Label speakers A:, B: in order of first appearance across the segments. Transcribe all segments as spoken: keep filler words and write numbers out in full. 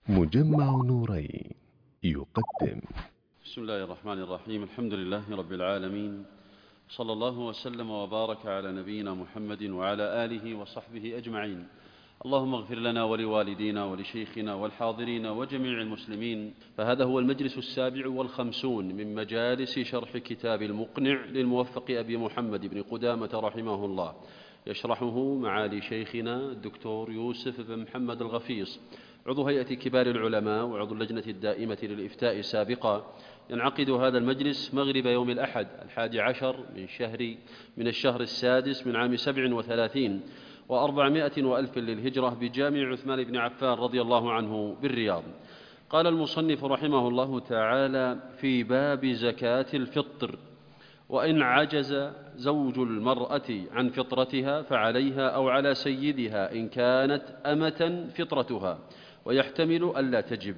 A: مجمع نورين يقدم.
B: بسم الله الرحمن الرحيم. الحمد لله رب العالمين، صلى الله وسلم وبارك على نبينا محمد وعلى آله وصحبه أجمعين. اللهم اغفر لنا ولوالدينا ولشيخنا والحاضرين وجميع المسلمين. فهذا هو المجلس السابع والخمسون من مجالس شرح كتاب المقنع للموفق أبي محمد بن قدامة رحمه الله، يشرحه معالي شيخنا الدكتور يوسف بن محمد الغفيص، عضو هيئة كبار العلماء وعضو اللجنة الدائمة للإفتاء سابقا. ينعقد هذا المجلس مغرب يوم الأحد الحادي عشر من شهر من الشهر السادس من عام سبع وثلاثين وأربعمائة وألف للهجرة بجامع عثمان بن عفان رضي الله عنه بالرياض. قال المصنف رحمه الله تعالى في باب زكاة الفطر: وإن عجز زوج المرأة عن فطرتها فعليها أو على سيدها إن كانت أمة فطرتها، ويحتمل ألا تجب.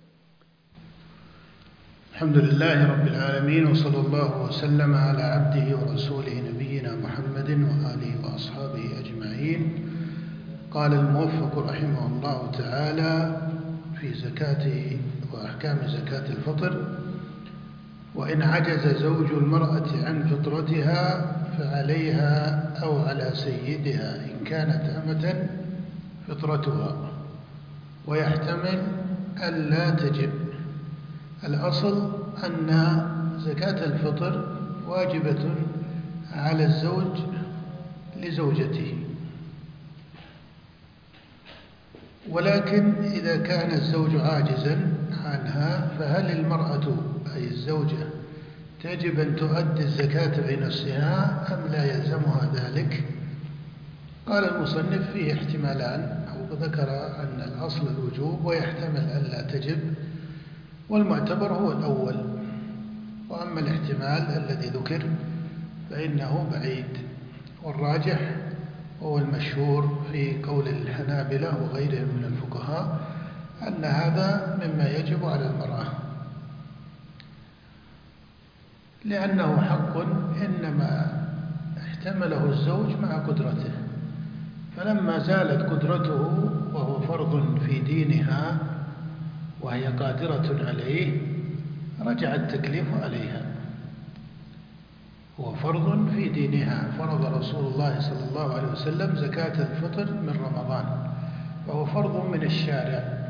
C: الحمد لله رب العالمين، وصلى الله وسلم على عبده ورسوله نبينا محمد وآله وأصحابه أجمعين. قال الموفق رحمه الله تعالى في زكاة وأحكام زكاة الفطر: وإن عجز زوج المرأة عن فطرتها فعليها أو على سيدها إن كانت أمة فطرتها، ويحتمل ألا تجب. الأصل أن زكاة الفطر واجبة على الزوج لزوجته، ولكن إذا كان الزوج عاجزا عنها فهل المرأة أي الزوجة تجب أن تؤدي الزكاة بنفسها أم لا يلزمها ذلك؟ قال المصنف فيه احتمالان، أو ذكر أن الأصل الوجوب ويحتمل ألا تجب، والمعتبر هو الأول، وأما الاحتمال الذي ذكر فإنه بعيد، والراجح وهو المشهور في قول الحنابلة وغيرهم من الفقهاء أن هذا مما يجب على المرأة، لأنه حق إنما احتمله الزوج مع قدرته، فلما زالت قدرته وهو فرض في دينها وهي قادرة عليه رجع التكليف عليها. هو فرض في دينها، فرض رسول الله صلى الله عليه وسلم زكاة الفطر من رمضان، فهو فرض من الشارع،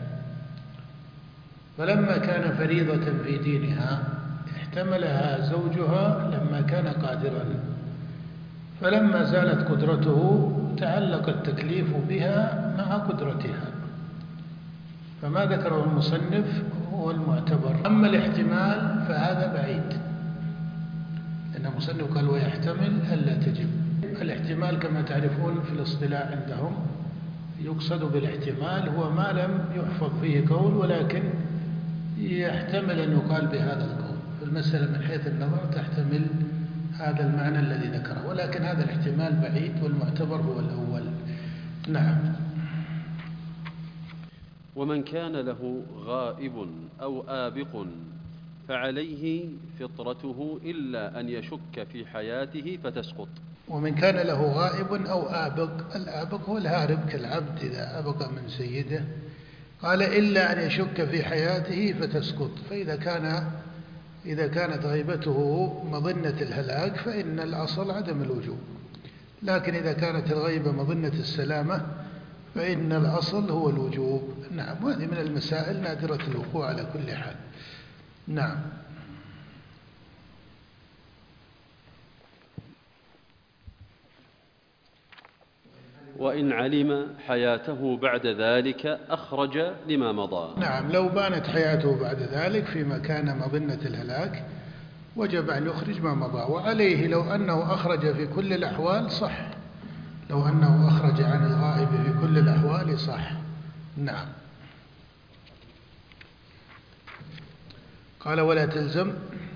C: فلما كان فريضة في دينها احتملها زوجها لما كان قادرا، فلما زالت قدرته تعلق التكليف بها مع قدرتها، فما ذكره المصنف هو المعتبر. أما الاحتمال فهذا بعيد، لأن المصنف قال ويحتمل ألا تجب. الاحتمال كما تعرفون في الاصطلاح عندهم يقصد بالاحتمال هو ما لم يحفظ فيه قول ولكن يحتمل أن يقال بهذا القول، فالمسألة من حيث النظر تحتمل هذا المعنى الذي ذكره، ولكن هذا الاحتمال بعيد والمعتبر هو الأول. نعم.
B: ومن كان له غائب أو آبق فعليه فطرته إلا أن يشك في حياته فتسقط.
C: ومن كان له غائب أو آبق، الآبق هو الهارب كالعبد إذا أبق من سيده، قال إلا أن يشك في حياته فتسقط. فإذا كان إذا كانت غيبته مظنة الهلاك فإن الأصل عدم الوجوب، لكن إذا كانت الغيبة مظنة السلامة فإن الأصل هو الوجوب. نعم، وهذه من المسائل نادرة الوقوع على كل حال. نعم.
B: وإن علم حياته بعد ذلك أخرج لما مضى.
C: نعم، لو بانت حياته بعد ذلك فيما كان مظنة الهلاك وجب أن يخرج ما مضى، وعليه لو أنه أخرج في كل الأحوال صح، لو أنه أخرج عن الغائب في كل الأحوال صح. نعم. قال ولا تلزم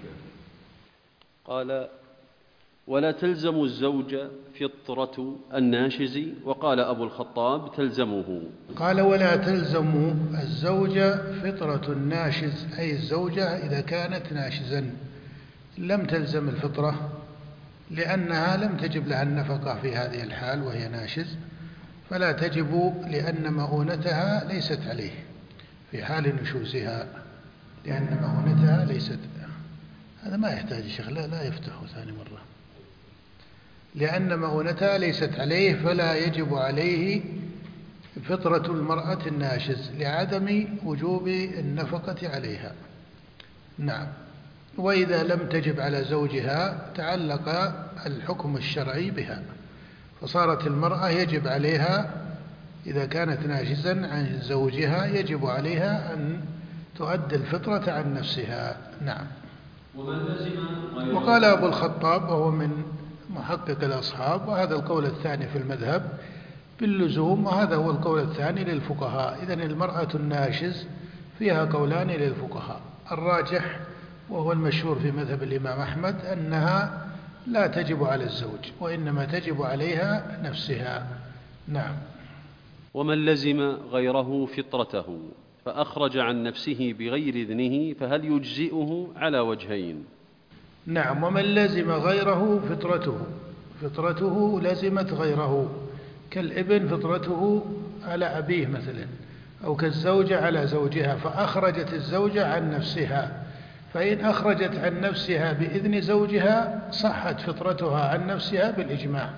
B: قال ولا تلزم الزوج فطرة الناشز، وقال أبو الخطاب تلزمه.
C: قال ولا تلزم الزوج فطرة الناشز، أي الزوجة إذا كانت ناشزا لم تلزم الفطرة، لأنها لم تجب لها النفقة في هذه الحال وهي ناشز، فلا تجب لأن مؤونتها ليست عليه. في حال نشوزها، لأن مؤونتها ليست. هذا ما يحتاج شيخ، لا لا يفتحه ثاني مرة، لأن مؤونتها ليست عليه فلا يجب عليه فطرة المرأة الناشز لعدم وجوب النفقة عليها. نعم. وإذا لم تجب على زوجها تعلق الحكم الشرعي بها، فصارت المرأة يجب عليها إذا كانت ناشزا عن زوجها يجب عليها أن تؤدي الفطرة عن نفسها. نعم. وقال أبو الخطاب وهو من محقق الأصحاب، وهذا القول الثاني في المذهب باللزوم، وهذا هو القول الثاني للفقهاء. إذن المرأة الناشز فيها قولان للفقهاء، الراجح وهو المشهور في مذهب الإمام أحمد أنها لا تجب على الزوج، وإنما تجب عليها نفسها. نعم.
B: ومن لزم غيره فطرته فأخرج عن نفسه بغير إذنه فهل يجزئه على وجهين؟
C: نعم. ومن لزم غيره فطرته، فطرته لزمت غيره، كالابن فطرته على أبيه مثلا، أو كالزوجة على زوجها، فأخرجت الزوجة عن نفسها، فإن أخرجت عن نفسها بإذن زوجها صحت فطرتها عن نفسها بالإجماع،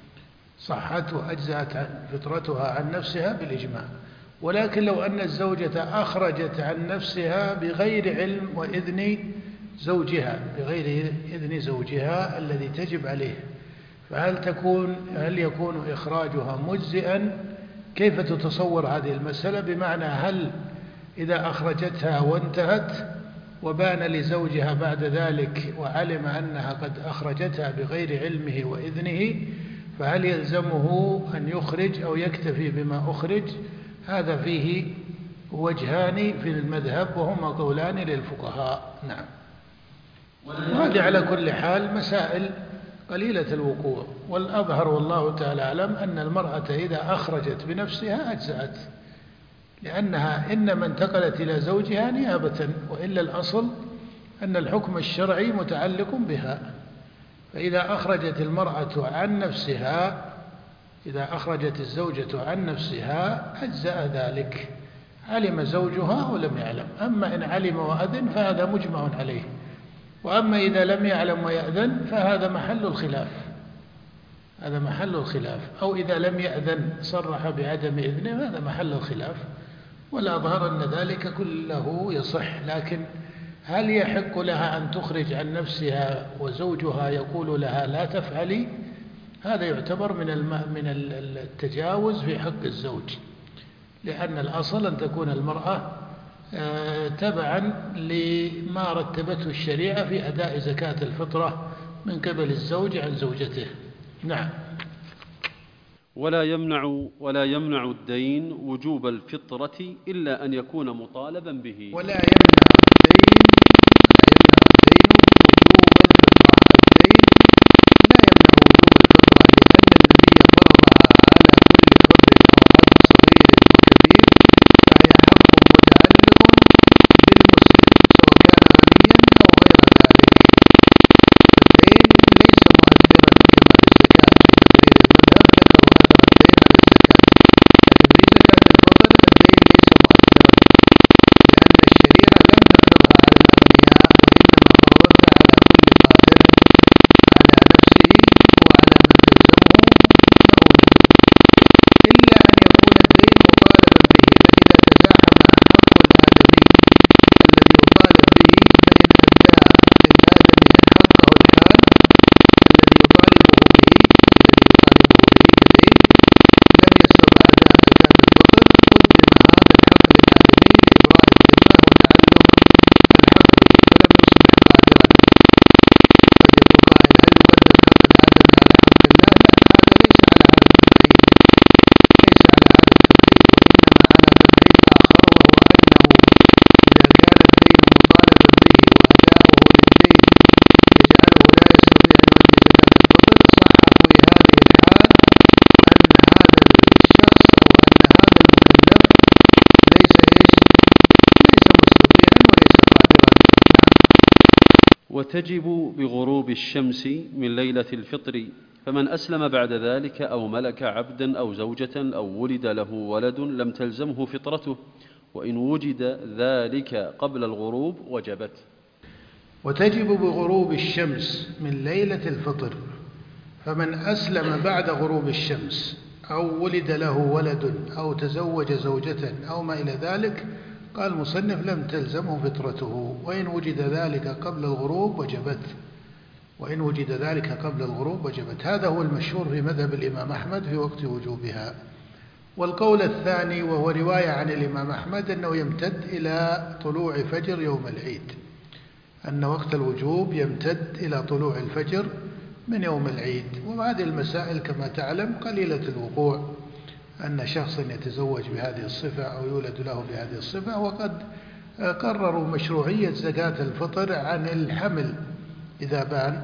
C: صحت وأجزأت فطرتها عن نفسها بالإجماع. ولكن لو أن الزوجة أخرجت عن نفسها بغير علم وإذن زوجها، بغير إذن زوجها الذي تجب عليه، فهل تكون هل يكون إخراجها مجزئا؟ كيف تتصور هذه المسألة؟ بمعنى هل إذا أخرجتها وانتهت وبان لزوجها بعد ذلك وعلم أنها قد أخرجتها بغير علمه وإذنه، فهل يلزمه أن يخرج أو يكتفي بما أخرج؟ هذا فيه وجهان في المذهب وهما قولان للفقهاء. نعم. وهذه على كل حال مسائل قليلة الوقوع، والأظهر والله تعالى أعلم أن المرأة إذا أخرجت بنفسها أجزأت، لأنها إنما انتقلت إلى زوجها نيابة، وإلا الأصل أن الحكم الشرعي متعلق بها. فإذا أخرجت المرأة عن نفسها، إذا أخرجت الزوجة عن نفسها أجزأ ذلك، علم زوجها ولم يعلم. أما إن علم وأذن فهذا مجمع عليه، وأما إذا لم يعلم ويأذن فهذا محل الخلاف، هذا محل الخلاف، أو إذا لم يأذن صرح بعدم إذنه هذا محل الخلاف. والأظهر أن ذلك كله يصح، لكن هل يحق لها أن تخرج عن نفسها وزوجها يقول لها لا تفعلي؟ هذا يعتبر من من التجاوز في حق الزوج، لأن الأصل أن تكون المرأة تبعا لما رتبته الشريعة في أداء زكاة الفطرة من قبل الزوج عن زوجته. نعم.
B: ولا يمنع ولا يمنع الدين وجوب الفطرة إلا أن يكون مطالبا به.
C: ولا يمنع الدين ولا يمنع الدين وجوب الفطرة. الدين لا يمنع وجوب الفطرة، لأن النبي فرضها على كل حر أو عبد صغير وكبير، فهي حق متعلق بالمسلم سواء كان غنيا أو غير ذلك. الدين ليس مؤثرا كما في الزكاة، في تقرير المذهب ذكروا أثر الدين على الزكاة، لكن في زكاة الفطر الدين ليس مؤثرا، لأن الشريعة لم تفرضها على الأغنياء، وإنما فرضتها على كل قادر على نفسه وعلى من تلزمه مؤونته، إلا أن يكون الدين مطالبا به. فإذا تزاحم حق الآدمي الذي يطالب به، فإن أدى للآدمي حقه الحال الذي يطالبه به الذي يطالبه به كدين، لم يستطع أداء زكاة الفطر، قدم هذا الحق للآدمي لإبراء الذمة وتعلق الحق به، فلم يصبح قادرا. قد يقول قائل هل يقدم حق الآدمي على حق الله؟ لا، هذا ليس على هذا التقريب، ليس على هذا التقريب، وإنما على تقريب آخر، وهو أنه إذا كان الدين مطالبا به وأداؤه للدين يجعله لا يستطيع أن يؤدي زكاة الفطر، صححوا لهذه الحال أن هذا الشخص أو أن هذا المكلف ليس إيش؟ ليس مستطيعا وليس قادرا.
B: وتجب بغروب الشمس من ليلة الفطر، فمن أسلم بعد ذلك أو ملك عبدا أو زوجة أو ولد له ولد لم تلزمه فطرته، وإن وجد ذلك قبل الغروب وجبت.
C: وتجب بغروب الشمس من ليلة الفطر، فمن أسلم بعد غروب الشمس أو ولد له ولد أو تزوج زوجة أو ما إلى ذلك، قال المصنف لم تلزمه فطرته، وإن وجد ذلك قبل الغروب وجبت وإن وجد ذلك قبل الغروب وجبت. هذا هو المشهور في مذهب الإمام أحمد في وقت وجوبها. والقول الثاني وهو رواية عن الإمام أحمد أنه يمتد إلى طلوع فجر يوم العيد، أن وقت الوجوب يمتد إلى طلوع الفجر من يوم العيد. وهذه المسائل كما تعلم قليلة الوقوع، أن شخص يتزوج بهذه الصفة أو يولد له بهذه الصفة، وقد قرروا مشروعية زكاة الفطر عن الحمل إذا بان.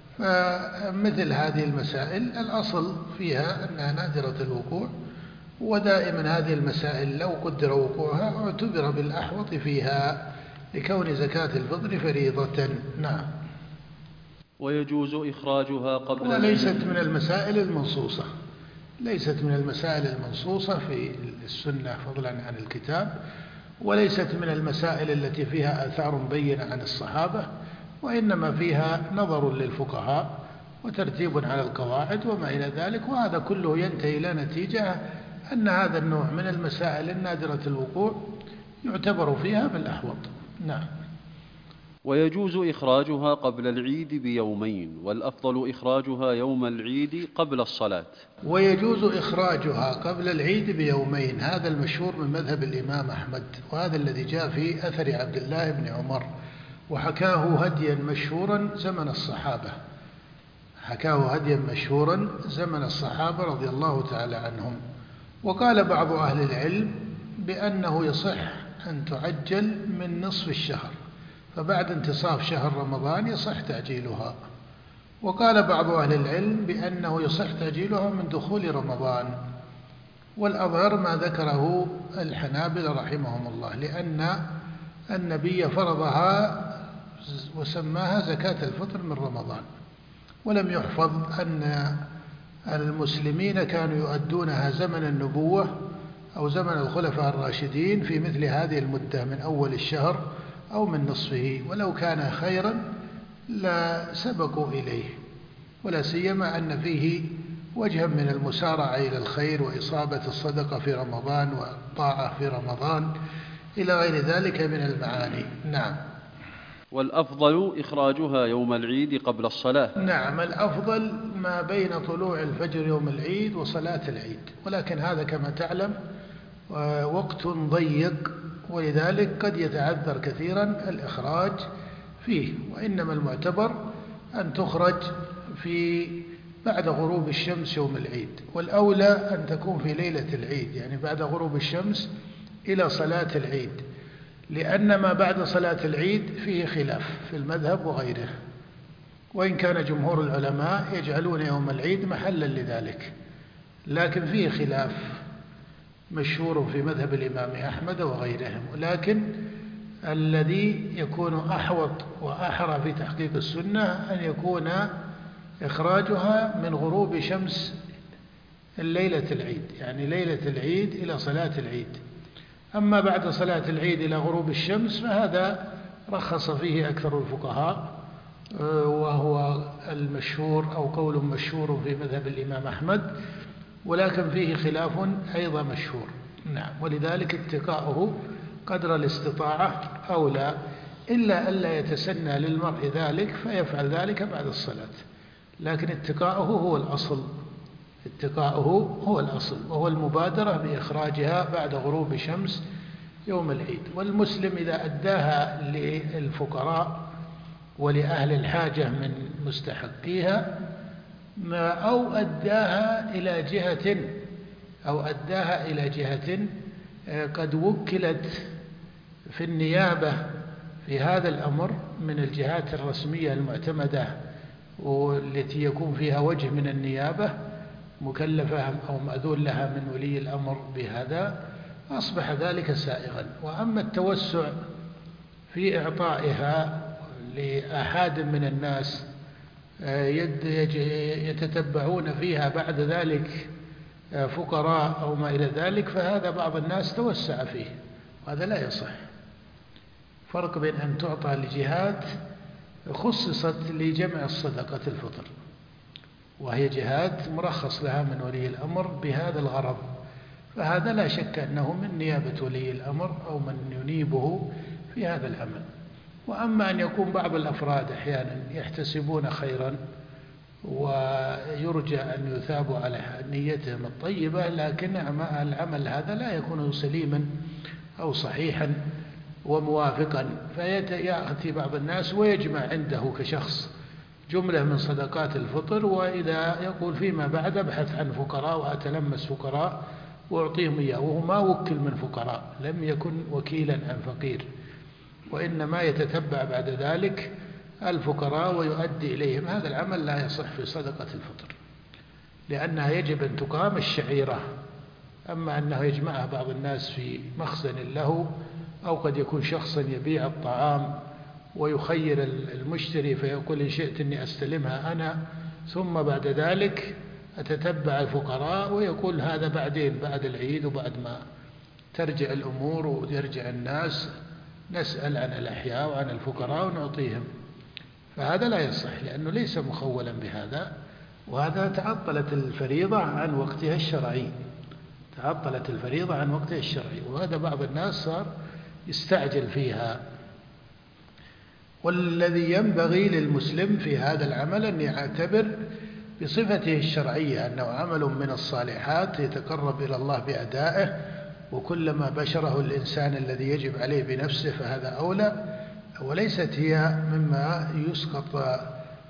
C: فمثل هذه المسائل الأصل فيها أنها نادرة الوقوع، ودائما هذه المسائل لو قدر وقوعها اعتبر بالأحوط فيها لكون زكاة الفطر فريضة. نعم.
B: ويجوز إخراجها قبل
C: وليست من المسائل المنصوصة ليست من المسائل المنصوصة في السنة فضلا عن الكتاب، وليست من المسائل التي فيها آثار بينة عن الصحابة، وإنما فيها نظر للفقهاء وترتيب على القواعد وما إلى ذلك. وهذا كله ينتهي إلى نتيجة أن هذا النوع من المسائل النادرة الوقوع يعتبر فيها بالأحوط. نعم.
B: ويجوز إخراجها قبل العيد بيومين، والأفضل إخراجها يوم العيد قبل الصلاة.
C: ويجوز إخراجها قبل العيد بيومين، هذا المشهور من مذهب الإمام أحمد، وهذا الذي جاء في أثر عبد الله بن عمر، وحكاه هديا مشهورا زمن الصحابة حكاه هديا مشهورا زمن الصحابة رضي الله تعالى عنهم. وقال بعض أهل العلم بأنه يصح أن تعجل من نصف الشهر، فبعد انتصاف شهر رمضان يصح تعجيلها. وقال بعض أهل العلم بأنه يصح تعجيلها من دخول رمضان، والأظهر ما ذكره الحنابلة رحمهم الله، لأن النبي فرضها وسماها زكاة الفطر من رمضان، ولم يحفظ أن المسلمين كانوا يؤدونها زمن النبوة أو زمن الخلفاء الراشدين في مثل هذه المدة من أول الشهر أو من نصفه، ولو كان خيرا لا سبقوا إليه، ولا سيما أن فيه وجها من المسارعة إلى الخير وإصابة الصدقة في رمضان والطاعة في رمضان إلى غير ذلك من المعاني. نعم.
B: والأفضل إخراجها يوم العيد قبل الصلاة.
C: نعم، الأفضل ما بين طلوع الفجر يوم العيد وصلاة العيد، ولكن هذا كما تعلم وقت ضيق، ولذلك قد يتعذر كثيرا الإخراج فيه، وإنما المعتبر أن تخرج في بعد غروب الشمس يوم العيد، والأولى أن تكون في ليلة العيد، يعني بعد غروب الشمس إلى صلاة العيد، لأن ما بعد صلاة العيد فيه خلاف في المذهب وغيره، وإن كان جمهور العلماء يجعلون يوم العيد محلا لذلك، لكن فيه خلاف مشهور في مذهب الإمام أحمد وغيرهم. ولكن الذي يكون أحوط وأحرى في تحقيق السنة أن يكون إخراجها من غروب شمس الليلة العيد، يعني ليلة العيد إلى صلاة العيد. أما بعد صلاة العيد إلى غروب الشمس فهذا رخص فيه أكثر الفقهاء، وهو المشهور أو قول مشهور في مذهب الإمام أحمد، ولكن فيه خلاف أيضا مشهور. نعم. ولذلك اتقاؤه قدر الاستطاعة أولى، إلا ألا يتسنى للمرء ذلك فيفعل ذلك بعد الصلاة، لكن اتقاؤه هو الأصل اتقاؤه هو الأصل وهو المبادرة بإخراجها بعد غروب شمس يوم العيد. والمسلم إذا أداها للفقراء ولأهل الحاجة من مستحقيها أو أداها إلى جهة أو أداها إلى جهة قد وكلت في النيابة في هذا الأمر من الجهات الرسمية المعتمدة والتي يكون فيها وجه من النيابة مكلفة أو مأذون لها من ولي الأمر بهذا، أصبح ذلك سائغا. وأما التوسع في إعطائها لأحد من الناس يتتبعون فيها بعد ذلك فقراء أو ما إلى ذلك، فهذا بعض الناس توسع فيه، هذا لا يصح. فرق بين أن تعطى لجهات خصصت لجمع الصدقة الفطر، وهي جهات مرخص لها من ولي الأمر بهذا الغرض، فهذا لا شك أنه من نيابة ولي الأمر أو من ينيبه في هذا العمل. وأما أن يكون بعض الأفراد أحيانا يحتسبون خيرا ويرجى أن يثابوا على نيتهم الطيبة، لكن العمل هذا لا يكون سليما أو صحيحا وموافقا، فيأتي بعض الناس ويجمع عنده كشخص جملة من صدقات الفطر، وإذا يقول فيما بعد أبحث عن فقراء وأتلمس فقراء وأعطيهم إياه، وهو ما وكل من فقراء، لم يكن وكيلا عن فقير، وإنما يتتبع بعد ذلك الفقراء ويؤدي إليهم. هذا العمل لا يصح في صدقة الفطر، لأنها يجب أن تقام الشعيرة. أما أنه يجمعها بعض الناس في مخزن له، أو قد يكون شخصا يبيع الطعام ويخير المشتري فيقول إن شئت أني أستلمها أنا، ثم بعد ذلك أتتبع الفقراء ويقول هذا بعدين بعد العيد وبعد ما ترجع الأمور ويرجع الناس نسأل عن الأحياء وعن الفقراء ونعطيهم. فهذا لا يصح، لأنه ليس مخولا بهذا، وهذا تعطلت الفريضة عن وقتها الشرعي، تعطلت الفريضة عن وقتها الشرعي، وهذا بعض الناس صار يستعجل فيها. والذي ينبغي للمسلم في هذا العمل أن يعتبر بصفته الشرعية أنه عمل من الصالحات يتقرب إلى الله بأدائه، وكلما بشره الإنسان الذي يجب عليه بنفسه فهذا أولى، وليست هي مما يسقط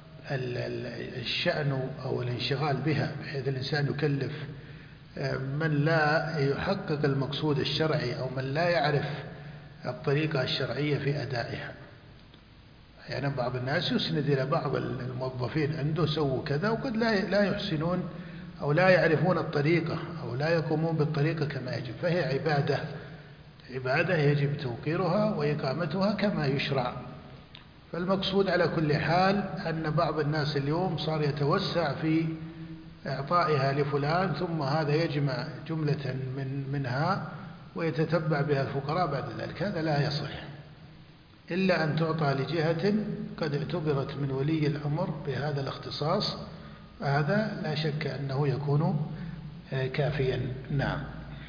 C: الشأن أو الانشغال بها، بحيث الإنسان يكلف من لا يحقق المقصود الشرعي أو من لا يعرف الطريقة الشرعية في أدائها. يعني بعض الناس يسند إلى بعض الموظفين عنده سووا كذا، وقد لا لا يحسنون أو لا يعرفون الطريقة أو لا يقومون بالطريقة كما يجب، فهي عبادة عبادة يجب توقيرها وإقامتها كما يشرع. فالمقصود على كل حال أن بعض الناس اليوم صار يتوسع في إعطائها لفلان، ثم هذا يجمع جملة من منها ويتتبع بها الفقراء بعد ذلك. هذا لا يصح، إلا أن تعطى لجهة قد اعتبرت من ولي الأمر بهذا الاختصاص، فهذا لا شك أنه يكون كافيا. نعم.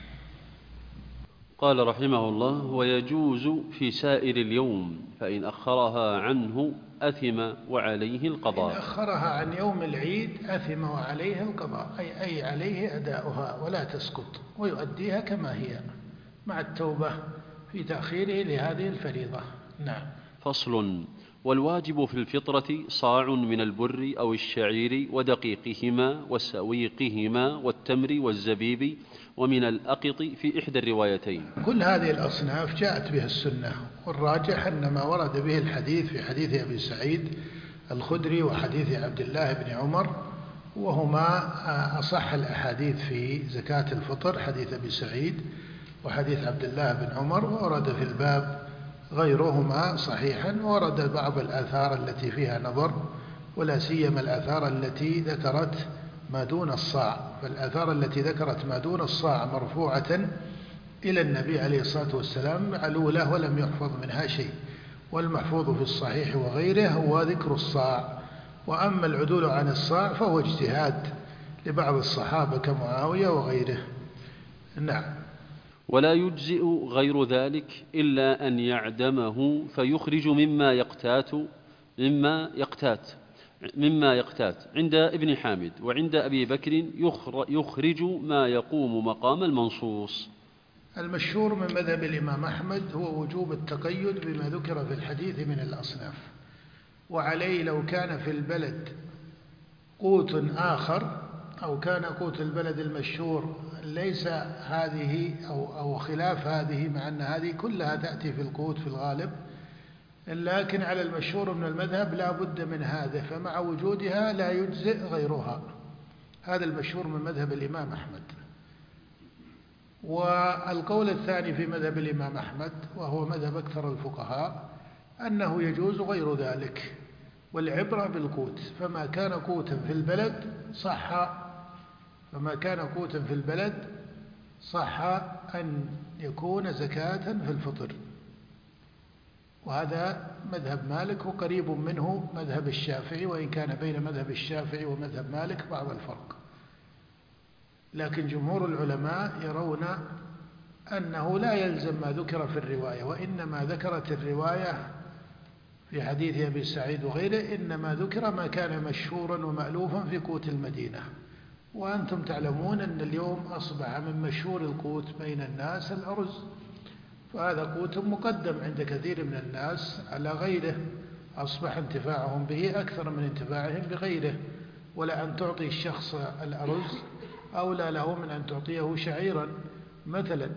B: قال رحمه الله: ويجوز في سائر اليوم، فإن أخرها عنه أثم وعليه القضاء.
C: إن أخرها عن يوم العيد أثم وعليه القضاء، أي, أي عليه أداؤها ولا تسقط، ويؤديها كما هي مع التوبة في تأخيره لهذه الفريضة. نعم.
B: فصل: والواجب في الفطرة صاع من البر أو الشعير ودقيقهما وسويقهما والتمر والزبيب ومن الأقط في إحدى الروايتين.
C: كل هذه الأصناف جاءت بها السنة، والراجح أن ما ورد به الحديث في حديث أبي سعيد الخدري وحديث عبد الله بن عمر، وهما أصح الأحاديث في زكاة الفطر، حديث أبي سعيد وحديث عبد الله بن عمر، وورد في الباب غيرهما صحيحا، ورد بعض الآثار التي فيها نظر، ولا سيما الآثار التي ذكرت ما دون الصاع. فالآثار التي ذكرت ما دون الصاع مرفوعة إلى النبي عليه الصلاة والسلام معلولة ولم يحفظ منها شيء، والمحفوظ في الصحيح وغيره هو ذكر الصاع. وأما العدول عن الصاع فهو اجتهاد لبعض الصحابة كمعاوية وغيره. نعم.
B: ولا يجزئ غير ذلك إلا أن يعدمه فيخرج مما يقتات مما يقتات مما يقتات عند ابن حامد، وعند أبي بكر يخرج ما يقوم مقام المنصوص.
C: المشهور من مذهب الإمام أحمد هو وجوب التقيد بما ذكر في الحديث من الأصناف، وعليه لو كان في البلد قوت آخر أو كان قوت البلد المشهور ليس هذه أو, أو خلاف هذه، مع أن هذه كلها تأتي في القوت في الغالب، لكن على المشهور من المذهب لا بد من هذا، فمع وجودها لا يجزئ غيرها. هذا المشهور من مذهب الإمام أحمد. والقول الثاني في مذهب الإمام أحمد وهو مذهب أكثر الفقهاء أنه يجوز غير ذلك، والعبرة بالقوت، فما كان قوتا في البلد صح، فما كان قوتا في البلد صح أن يكون زكاة في الفطر، وهذا مذهب مالك وقريب منه مذهب الشافعي، وإن كان بين مذهب الشافعي ومذهب مالك بعض الفرق. لكن جمهور العلماء يرون أنه لا يلزم ما ذكر في الرواية، وإنما ذكرت الرواية في حديث أبي سعيد وغيره إنما ذكر ما كان مشهورا ومألوفا في قوت المدينة. وأنتم تعلمون أن اليوم أصبح من مشهور القوت بين الناس الأرز، فهذا قوت مقدم عند كثير من الناس على غيره، أصبح انتفاعهم به أكثر من انتفاعهم بغيره. ولا أن تعطي الشخص الأرز أولى له من أن تعطيه شعيرا مثلا.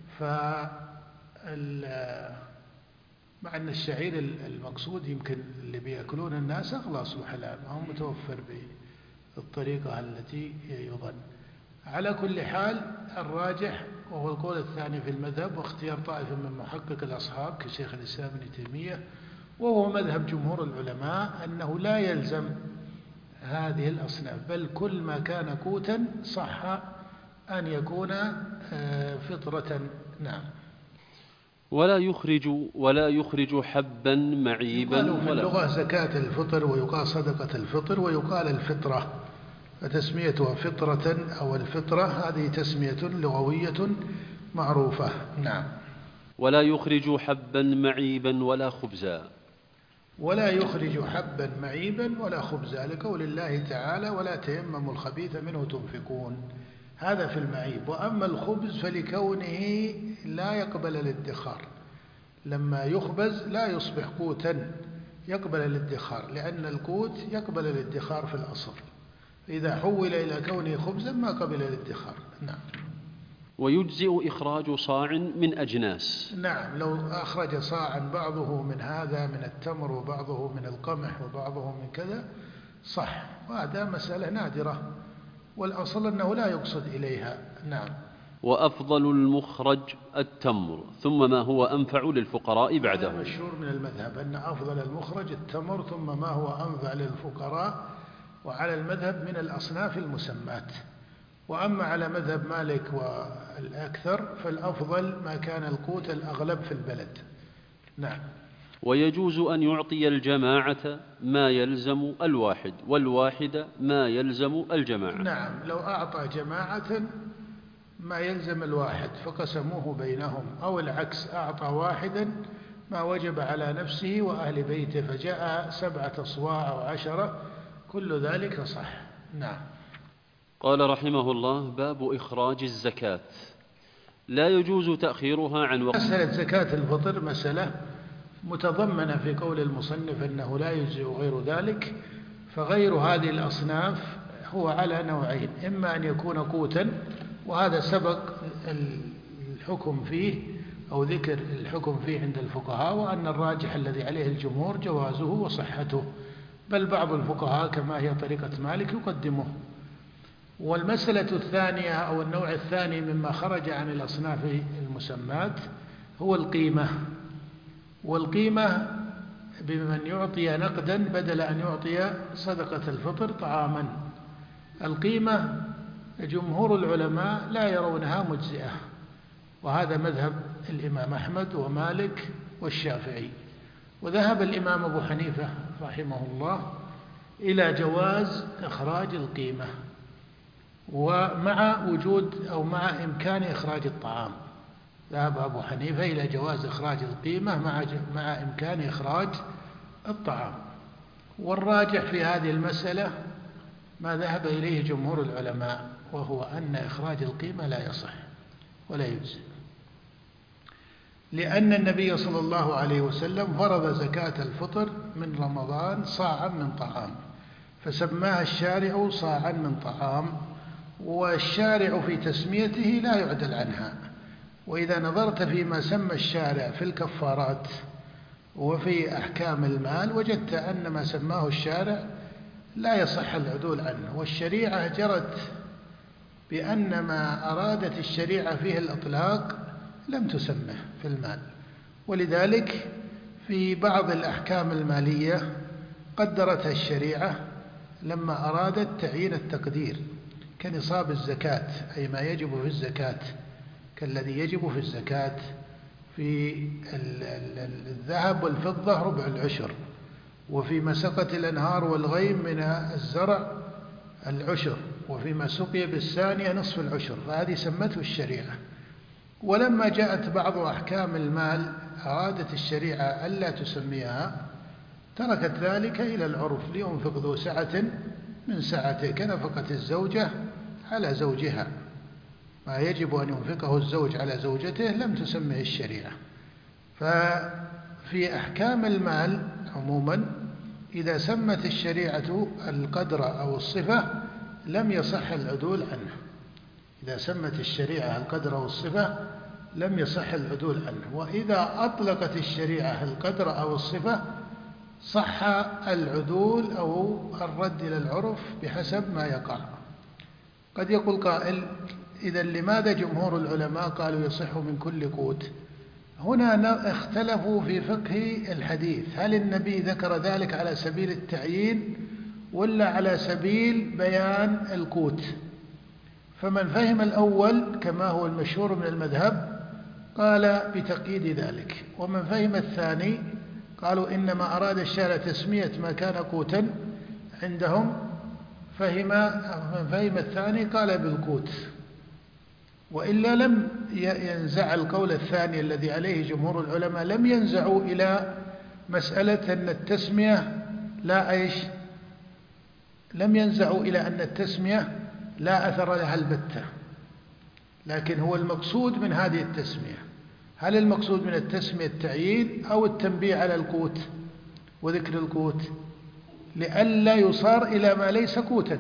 C: مع أن الشعير المقصود يمكن اللي بيأكلون الناس أغلى أصبح الآن، ما هو متوفر بالطريقة التي يظن. على كل حال الراجح وهو القول الثاني في المذهب، واختيار طائفة من محقق الأصحاب كشيخ الإسلام ابن تيمية، وهو مذهب جمهور العلماء، أنه لا يلزم هذه الأصناف، بل كل ما كان قوتا صح أن يكون فطرة. نعم.
B: ولا يخرج ولا يخرج حبا معيبا.
C: يقال في اللغة زكاة الفطر، ويقال صدقة الفطر، ويقال الفطرة، فتسميتها فطرة أو الفطرة هذه تسمية لغوية معروفة. نعم.
B: ولا يخرج حبا معيبا ولا خبزا.
C: ولا يخرج حبا معيبا ولا خبزا، لقول الله تعالى ولا تيمموا الخبيث منه تنفقون، هذا في المعيب. وأما الخبز فلكونه لا يقبل الادخار، لما يخبز لا يصبح قوتا يقبل الادخار، لأن القوت يقبل الادخار في الأصل، إذا حول إلى كونه خبزا ما قبل الادخار. نعم.
B: ويجزئ إخراج صاع من أجناس.
C: نعم، لو أخرج صاعا بعضه من هذا من التمر وبعضه من القمح وبعضه من كذا صح، وهذا مسألة نادرة، والأصل أنه لا يقصد إليها. نعم.
B: وأفضل المخرج التمر، ثم ما هو أنفع للفقراء بعده.
C: هذا مشهور من المذهب أن أفضل المخرج التمر، ثم ما هو أنفع للفقراء، وعلى المذهب من الأصناف المسمات. وأما على مذهب مالك والأكثر فالأفضل ما كان القوت الأغلب في البلد. نعم.
B: ويجوز أن يعطي الجماعة ما يلزم الواحد، والواحد ما يلزم الجماعة.
C: نعم، لو أعطى جماعة ما يلزم الواحد فقسموه بينهم، أو العكس أعطى واحدا ما وجب على نفسه وأهل بيته فجاء سبعة صواع أو عشرة، كل ذلك صح. نعم.
B: قال رحمه الله: باب إخراج الزكاة. لا يجوز تأخيرها عن وقت.
C: مسألة زكاة الفطر مسألة متضمنة في قول المصنف أنه لا يجزئ غير ذلك، فغير هذه الأصناف هو على نوعين: إما أن يكون قوتا، وهذا سبق الحكم فيه أو ذكر الحكم فيه عند الفقهاء، وأن الراجح الذي عليه الجمهور جوازه وصحته، بل بعض الفقهاء كما هي طريقة مالك يقدمه. والمسألة الثانية أو النوع الثاني مما خرج عن الأصناف المسمات هو القيمة. والقيمة بمن يعطي نقدا بدل أن يعطي صدقة الفطر طعاما. القيمة جمهور العلماء لا يرونها مجزئة، وهذا مذهب الإمام أحمد ومالك والشافعي. وذهب الإمام أبو حنيفة رحمه الله إلى جواز إخراج القيمة، ومع وجود أو مع إمكان إخراج الطعام. ذهب أبو حنيفة إلى جواز إخراج القيمة مع مع إمكان إخراج الطعام. والراجح في هذه المسألة ما ذهب إليه جمهور العلماء، وهو أن إخراج القيمة لا يصح ولا يجزئ، لأن النبي صلى الله عليه وسلم فرض زكاة الفطر من رمضان صاعا من طعام، فسماها الشارع صاعا من طعام، والشارع في تسميته لا يعدل عنها. وإذا نظرت فيما سمى الشارع في الكفارات وفي أحكام المال وجدت أن ما سماه الشارع لا يصح العدول عنه، والشريعة جرت بأن ما أرادت الشريعة فيه الإطلاق لم تسمه في المال. ولذلك في بعض الأحكام المالية قدرتها الشريعة لما أرادت تعيين التقدير كنصاب الزكاة، أي ما يجب في الزكاة، كالذي يجب في الزكاة في الذهب والفضة ربع العشر، وفيما سقت الأنهار والغيم من الزرع العشر، وفيما سقي بالثانية نصف العشر، فهذه سمته الشريعة. ولما جاءت بعض أحكام المال أرادت الشريعة ألا تسميها، تركت ذلك إلى العرف، لينفق ذو سعة من سعته، كنفقة الزوجة على زوجها، ما يجب أن ينفقه الزوج على زوجته لم تسمه الشريعة. ففي أحكام المال عموما إذا سمت الشريعة القدر أو الصفة لم يصح العدول عنه، إذا سمت الشريعة القدر أو الصفة لم يصح العدول عنه، وإذا أطلقت الشريعة القدر أو الصفة صح العدول أو الرد إلى العرف بحسب ما يقع. قد يقول قائل: إذا لماذا جمهور العلماء قالوا يصح من كل قوت؟ هنا اختلفوا في فقه الحديث، هل النبي ذكر ذلك على سبيل التعيين ولا على سبيل بيان القوت؟ فمن فهم الأول كما هو المشهور من المذهب قال بتقييد ذلك، ومن فهم الثاني قالوا إنما أراد الشارع تسمية ما كان قوتا عندهم، فهم من فهم الثاني قال بالقوت. وإلا لم ينزع القول الثاني الذي عليه جمهور العلماء، لم ينزعوا إلى مسألة أن التسمية لا إيش لم ينزعوا إلى أن التسمية لا أثر لها البتة، لكن هو المقصود من هذه التسمية، هل المقصود من التسمية التعيين أو التنبيه على القوت وذكر القوت، لئلا يصار إلى ما ليس قوتا،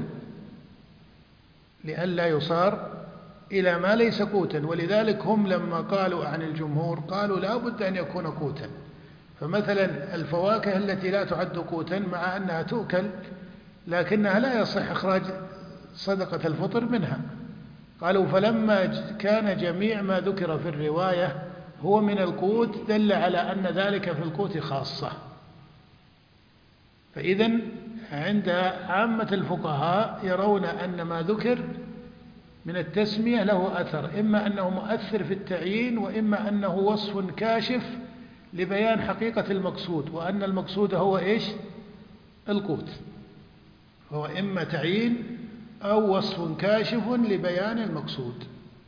C: لئلا يصار إلى ما ليس قوتا. ولذلك هم لما قالوا عن الجمهور قالوا لا بد أن يكون قوتا. فمثلا الفواكه التي لا تعد قوتا مع أنها تؤكل لكنها لا يصح إخراج صدقة الفطر منها، قالوا فلما كان جميع ما ذكر في الرواية هو من القوت دل على أن ذلك في القوت خاصة. فإذن عند عامة الفقهاء يرون أن ما ذكر من التسمية له أثر، إما أنه مؤثر في التعيين وإما أنه وصف كاشف لبيان حقيقة المقصود، وأن المقصود هو إيش؟ القوت، هو إما تعيين أو وصف كاشف لبيان المقصود.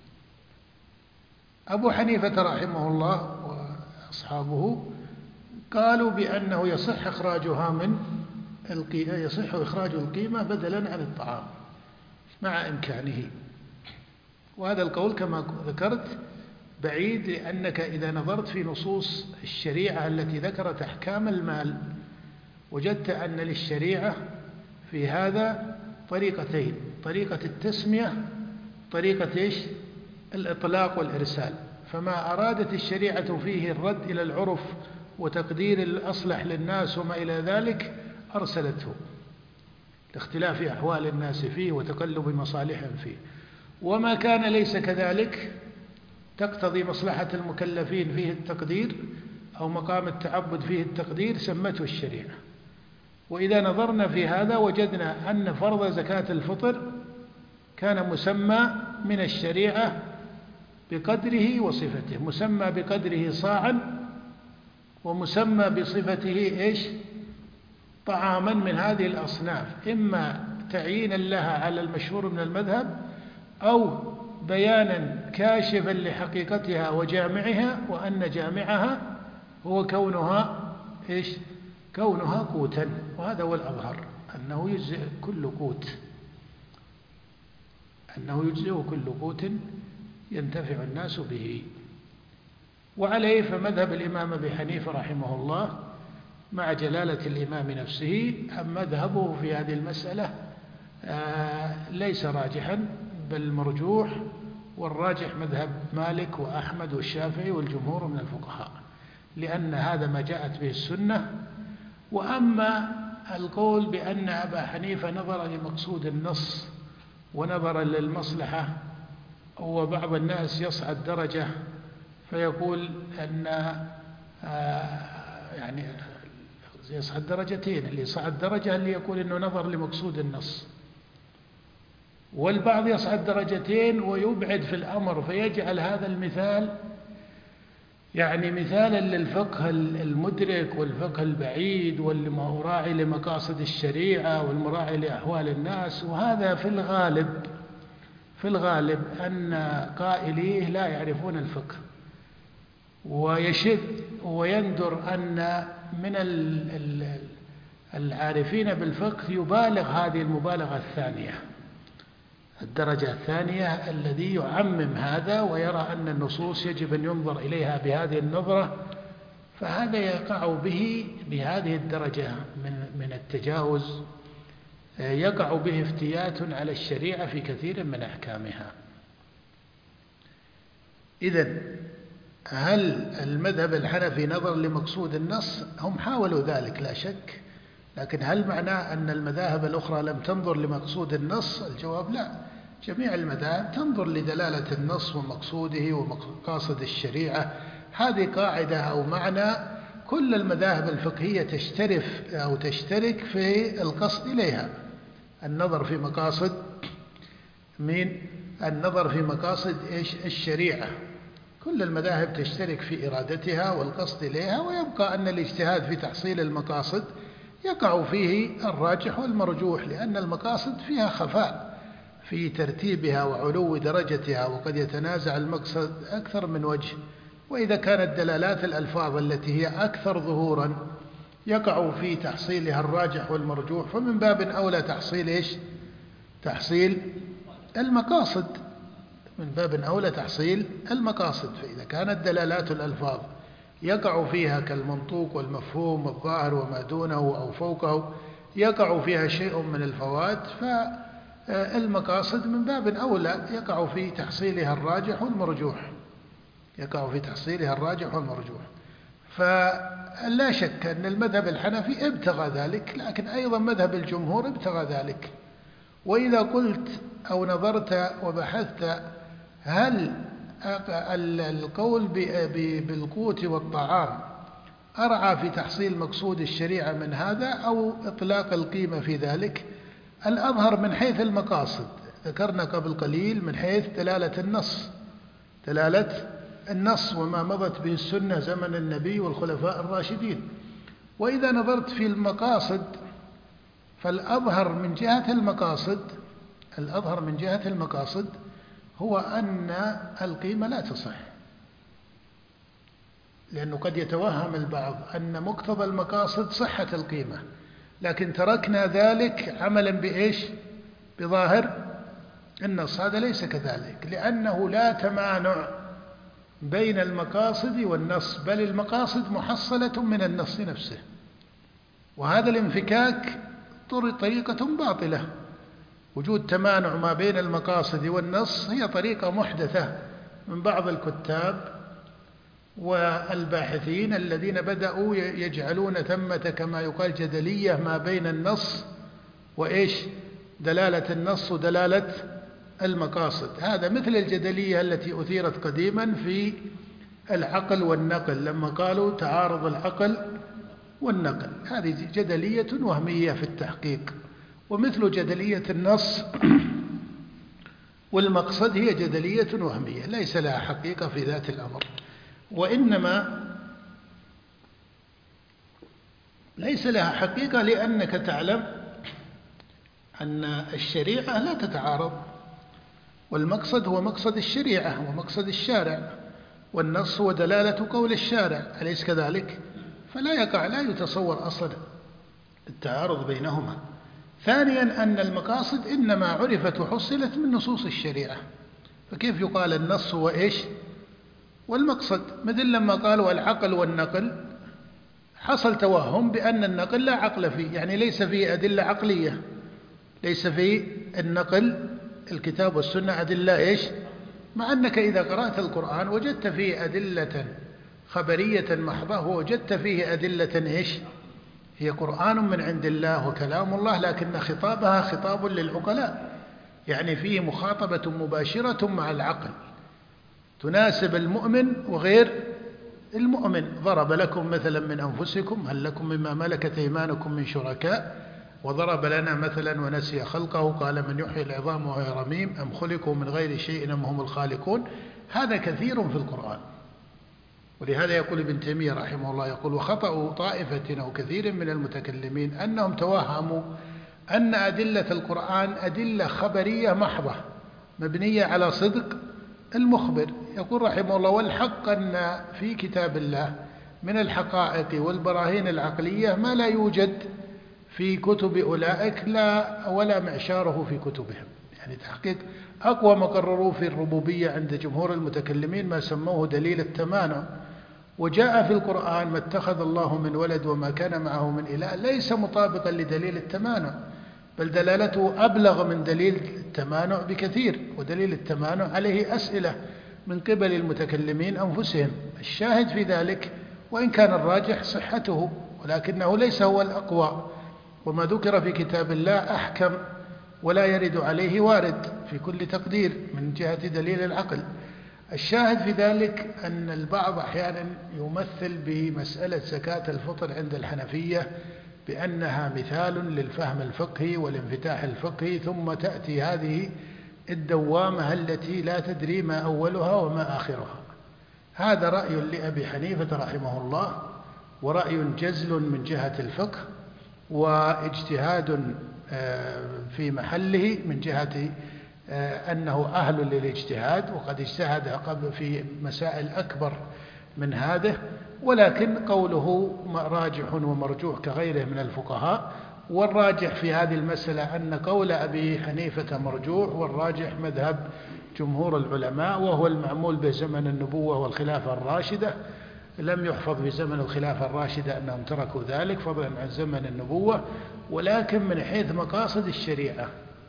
C: أبو حنيفة رحمه الله وأصحابه قالوا بأنه يصح إخراجها من القيمة، يصح إخراج القيمة بدلا عن الطعام مع إمكانه، وهذا القول كما ذكرت بعيد، لأنك إذا نظرت في نصوص الشريعة التي ذكرت أحكام المال وجدت أن للشريعة في هذا طريقتين، طريقة التسمية، طريقة إيش؟ الإطلاق والإرسال. فما أرادت الشريعة فيه الرد إلى العرف وتقدير الأصلح للناس وما إلى ذلك أرسلته لاختلاف أحوال الناس فيه وتقلب مصالحهم فيه، وما كان ليس كذلك تقتضي مصلحة المكلفين فيه التقدير أو مقام التعبد فيه التقدير سمته الشريعة. وإذا نظرنا في هذا وجدنا أن فرض زكاة الفطر كان مسمى من الشريعة بقدره وصفته، مسمى بقدره صاعا ومسمى بصفته إيش؟ طعاما من هذه الأصناف، إما تعيينا لها على المشهور من المذهب أو بيانا كاشفا لحقيقتها وجامعها، وأن جامعها هو كونها إيش؟ كونها قوتا، وهذا هو الأظهر أنه يجزئ كل قوت، أنه يجزئ كل قوت ينتفع الناس به. وعليه فمذهب الإمام أبي حنيفة رحمه الله مع جلالة الإمام نفسه مذهبه في هذه المسألة ليس راجحا بل مرجوح، والراجح مذهب مالك وأحمد والشافعي والجمهور من الفقهاء، لأن هذا ما جاءت به السنة. وأما القول بأن أبا حنيفة نظر لمقصود النص ونظر للمصلحة، وبعض الناس يصعد درجة فيقول أن يعني يصعد درجتين، اللي صعد درجة اللي يقول أنه نظر لمقصود النص، والبعض يصعد درجتين ويبعد في الأمر، فيجعل هذا المثال يعني مثالا للفقه المدرك والفقه البعيد واللي ما هو راعي لمقاصد الشريعة والمراعي لأحوال الناس. وهذا في الغالب في الغالب أن قائليه لا يعرفون الفقه، ويشد ويندر أن من العارفين بالفقه يبالغ هذه المبالغة الثانية، الدرجة الثانية، الذي يعمم هذا ويرى أن النصوص يجب أن ينظر إليها بهذه النظرة، فهذا يقع به بهذه الدرجة من من التجاوز، يقع به افتيات على الشريعة في كثير من أحكامها. إذن هل المذهب الحنفي نظر لمقصود النص؟ هم حاولوا ذلك لا شك، لكن هل معناه أن المذاهب الأخرى لم تنظر لمقصود النص؟ الجواب لا، جميع المذاهب تنظر لدلالة النص ومقصوده ومقاصد الشريعة. هذه قاعدة أو معنى كل المذاهب الفقهية تشترف أو تشترك في القصد إليها، النظر في مقاصد من النظر في مقاصد إيش الشريعة. كل المذاهب تشترك في إرادتها والقصد إليها، ويبقى أن الاجتهاد في تحصيل المقاصد يقع فيه الراجح والمرجوح، لأن المقاصد فيها خفاء في ترتيبها وعلو درجتها، وقد يتنازع المقصد أكثر من وجه. وإذا كانت دلالات الألفاظ التي هي أكثر ظهورا يقع في تحصيلها الراجح والمرجوح، فمن باب أولى تحصيل إيش؟ تحصيل المقاصد، من باب أولى تحصيل المقاصد. فإذا كانت دلالات الألفاظ يقع فيها كالمنطوق والمفهوم والظاهر وما دونه أو فوقه يقع فيها شيء من الفوات، فالمقاصد من باب أولى يقع في تحصيلها الراجح والمرجوح، يقع في تحصيلها الراجح والمرجوح. فلا شك أن المذهب الحنفي ابتغى ذلك، لكن أيضا مذهب الجمهور ابتغى ذلك. وإذا قلت أو نظرت وبحثت هل القول بالقوت والطعام أرعى في تحصيل مقصود الشريعة من هذا أو إطلاق القيمة في ذلك؟ الأظهر من حيث المقاصد ذكرنا قبل قليل من حيث دلالة النص، دلالة النص وما مضت به السنة زمن النبي والخلفاء الراشدين. وإذا نظرت في المقاصد فالأظهر من جهة المقاصد الأظهر من جهة المقاصد هو أن القيمة لا تصح، لأنه قد يتوهم البعض أن مقتضى المقاصد صحة القيمة، لكن تركنا ذلك عملا بإيش؟ بظاهر النص. هذا ليس كذلك، لأنه لا تمانع بين المقاصد والنص، بل المقاصد محصلة من النص نفسه، وهذا الانفكاك طريقة باطلة. وجود تمانع ما بين المقاصد والنص هي طريقة محدثة من بعض الكتاب والباحثين الذين بدأوا يجعلون ثمة كما يقال جدلية ما بين النص وإيش؟ دلالة النص ودلالة المقاصد. هذا مثل الجدلية التي أثيرت قديما في العقل والنقل، لما قالوا تعارض العقل والنقل، هذه جدلية وهمية في التحقيق. ومثل جدلية النص والمقصد هي جدلية وهمية ليس لها حقيقة في ذات الأمر، وإنما ليس لها حقيقة لأنك تعلم أن الشريعة لا تتعارض، والمقصد هو مقصد الشريعة ومقصد الشارع، والنص هو دلالة قول الشارع، أليس كذلك؟ فلا يقع لا يتصور أصلا التعارض بينهما. ثانيا أن المقاصد إنما عرفت وحصلت من نصوص الشريعة، فكيف يقال النص هو إيش؟ والمقصد، مثل لما قالوا العقل والنقل حصل توهم بأن النقل لا عقل فيه، يعني ليس فيه أدلة عقلية، ليس فيه النقل الكتاب والسنة أدلة إيش؟ مع أنك إذا قرأت القرآن وجدت فيه أدلة خبرية محضة ووجدت فيه أدلة إيش؟ هي قرآن من عند الله وكلام الله، لكن خطابها خطاب للعقلاء، يعني فيه مخاطبة مباشرة مع العقل تناسب المؤمن وغير المؤمن. ضرب لكم مثلا من أنفسكم هل لكم مما ملكت أيمانكم من شركاء وضرب لنا مثلا ونسي خلقه، قال من يحيي العظام وهي رميم أم خلقوا من غير شيء أم هم الخالقون. هذا كثير في القرآن. ولهذا يقول ابن تيمية رحمه الله، يقول وخطأ طائفة أو كثير من المتكلمين أنهم توهموا أن أدلة القرآن أدلة خبرية محضة مبنية على صدق المخبر. يقول رحمه الله والحق أن في كتاب الله من الحقائق والبراهين العقلية ما لا يوجد في كتب أولئك لا ولا معشاره في كتبهم. يعني تحقيق أقوى ما قرروا في الربوبية عند جمهور المتكلمين ما سموه دليل التمانع. وجاء في القرآن ما اتخذ الله من ولد وما كان معه من إله ليس مطابقا لدليل التمانع، بل دلالته أبلغ من دليل التمانع بكثير. ودليل التمانع عليه أسئلة من قبل المتكلمين أنفسهم. الشاهد في ذلك وإن كان الراجح صحته ولكنه ليس هو الأقوى، وما ذكر في كتاب الله أحكم ولا يرد عليه وارد في كل تقدير من جهة دليل العقل. الشاهد في ذلك أن البعض أحيانا يمثل بمسألة زكاة الفطر عند الحنفية بأنها مثال للفهم الفقهي والانفتاح الفقهي، ثم تأتي هذه الدوامة التي لا تدري ما أولها وما آخرها. هذا رأي لأبي حنيفة رحمه الله، ورأي جزل من جهة الفقه، واجتهاد في محله من جهة أنه أهل للاجتهاد، وقد اجتهد قبل في مسائل أكبر من هذه، ولكن قوله راجح ومرجوح كغيره من الفقهاء. والراجح في هذه المسألة أن قول أبي حنيفة مرجوح، والراجح مذهب جمهور العلماء، وهو المعمول بزمن النبوة والخلافة الراشدة. لم يحفظ في زمن الخلافة الراشدة أنهم تركوا ذلك فضلا عن زمن النبوة. ولكن من حيث مقاصد الشريعة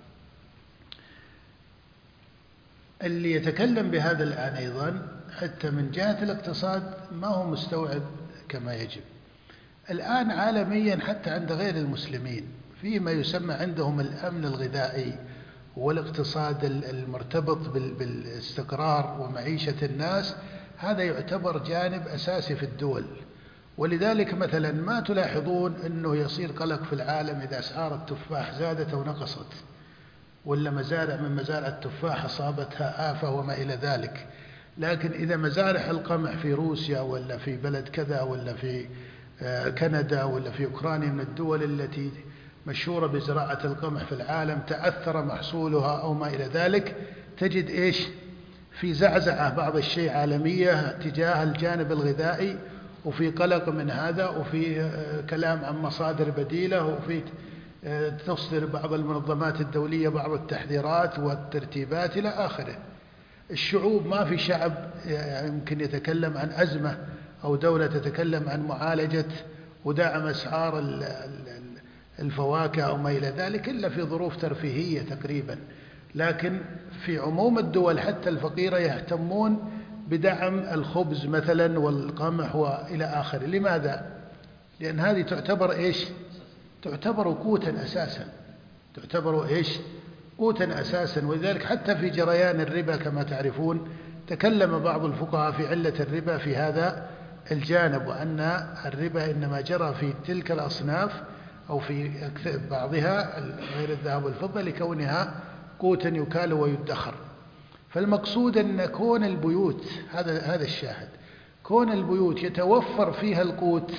C: اللي يتكلم بهذا الآن أيضا حتى من جهة الاقتصاد ما هو مستوعب كما يجب. الآن عالميا حتى عند غير المسلمين فيما يسمى عندهم الأمن الغذائي والاقتصاد المرتبط بالاستقرار ومعيشة الناس، هذا يعتبر جانب أساسي في الدول. ولذلك مثلا ما تلاحظون أنه يصير قلق في العالم إذا أسعار التفاح زادت أو نقصت، ولا مزارع من مزارع التفاح أصابتها آفة وما إلى ذلك. لكن إذا مزارع القمح في روسيا ولا في بلد كذا ولا في كندا ولا في أوكرانيا من الدول التي مشهورة بزراعة القمح في العالم تأثر محصولها أو ما إلى ذلك، تجد إيش في زعزعة بعض الشيء عالمية تجاه الجانب الغذائي، وفي قلق من هذا، وفي كلام عن مصادر بديلة، وفي تصدر بعض المنظمات الدولية بعض التحذيرات والترتيبات إلى آخره. الشعوب ما في شعب يمكن يتكلم عن أزمة أو دولة تتكلم عن معالجة ودعم أسعار الفواكه أو ما إلى ذلك إلا في ظروف ترفيهية تقريبا. لكن في عموم الدول حتى الفقيرة يهتمون بدعم الخبز مثلا والقمح وإلى آخره. لماذا؟ لأن هذه تعتبر إيش؟ تعتبر قوتا أساسا، تعتبر إيش؟ قوتا أساسا. ولذلك حتى في جريان الربا كما تعرفون تكلم بعض الفقهاء في علة الربا في هذا الجانب، وأن الربا إنما جرى في تلك الأصناف أو في بعضها غير الذهب والفضة لكونها قوتا يكال ويدخر. فالمقصود أن كون البيوت، هذا هذا الشاهد، كون البيوت يتوفر فيها القوت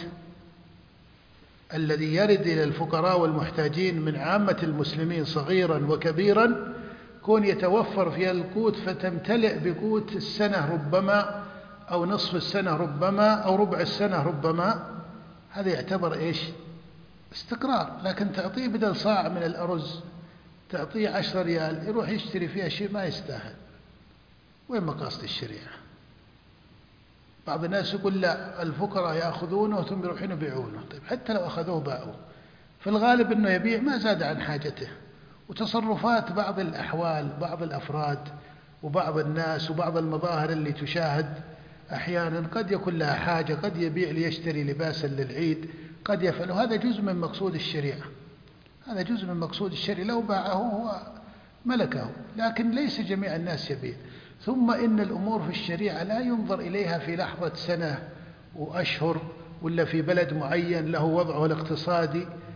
C: الذي يرد إلى الفقراء والمحتاجين من عامة المسلمين صغيرا وكبيرا، كون يتوفر فيها القوت فتمتلئ بقوت السنة ربما أو نصف السنة ربما أو ربع السنة ربما، هذا يعتبر إيش؟ استقرار. لكن تعطيه بدل صاع من الأرز تعطيه عشرة ريال يروح يشتري فيها شيء ما يستاهل. وين مقاصد الشريعة؟ بعض الناس يقول لا الفقراء يأخذونه ثم يروحون يبيعونه. طيب حتى لو أخذوه باعوه في الغالب أنه يبيع ما زاد عن حاجته. وتصرفات بعض الأحوال بعض الأفراد وبعض الناس وبعض المظاهر اللي تشاهد أحيانا قد يكون لها حاجة، قد يبيع ليشتري لباسا للعيد، قد يفعل. هذا جزء من مقصود الشريعة، هذا جزء من مقصود الشريعة. لو باعه هو ملكه، لكن ليس جميع الناس يبيع. ثم إن الأمور في الشريعة لا ينظر إليها في لحظة سنة وأشهر ولا في بلد معين له وضعه الاقتصادي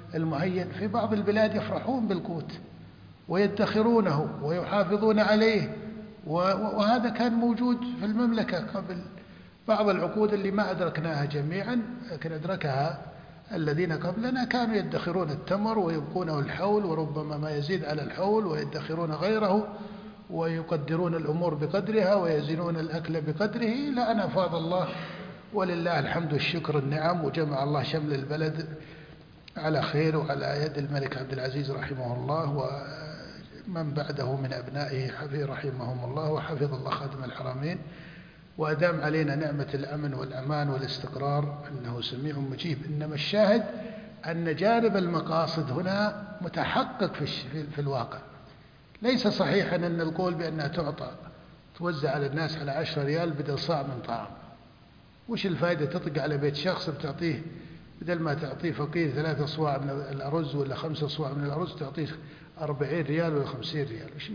C: المعين. في بعض البلاد يفرحون بالقوت ويدخرونه ويحافظون عليه، وهذا كان موجود في المملكة قبل بعض العقود اللي ما أدركناها جميعا، لكن أدركها الذين قبلنا. كانوا يدخرون التمر ويبقونه الحول وربما ما يزيد على الحول، ويدخرون غيره ويقدرون الأمور بقدرها ويزنون الأكل بقدره، إلى أن أفاض الله ولله الحمد والشكر النعم، وجمع الله شمل البلد على خير وعلى يد الملك عبد العزيز رحمه الله ومن بعده من أبنائه حفظ رحمهم الله، وحفظ الله خادم الحرمين، وأدام علينا نعمة الأمن والأمان والاستقرار، أنه سميع مجيب. إنما الشاهد أن جانب المقاصد هنا متحقق في, في الواقع. ليس صحيحا أن القول بأنها تعطى توزع على الناس على عشرة ريال بدل صاع من طعام. وش الفائدة تطق على بيت شخص بتعطيه بدل ما تعطيه فقير ثلاثة صواع من الأرز ولا خمسة صواع من الأرز تعطيه أربعين ريال ولا خمسين ريال؟ وش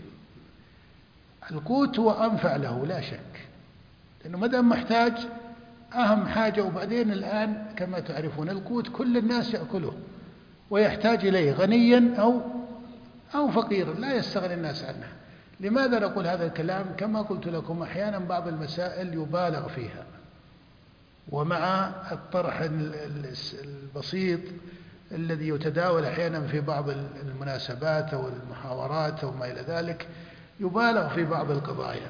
C: القوت هو أنفع له لا شك، لأنه ما دام محتاج أهم حاجة. وبعدين الآن كما تعرفون القوت كل الناس يأكله ويحتاج إليه غنيا أو أو فقيرا، لا يستغني الناس عنه. لماذا نقول هذا الكلام؟ كما قلت لكم أحيانا بعض المسائل يبالغ فيها، ومع الطرح البسيط الذي يتداول أحيانا في بعض المناسبات أو المحاورات أو ما إلى ذلك يبالغ في بعض القضايا،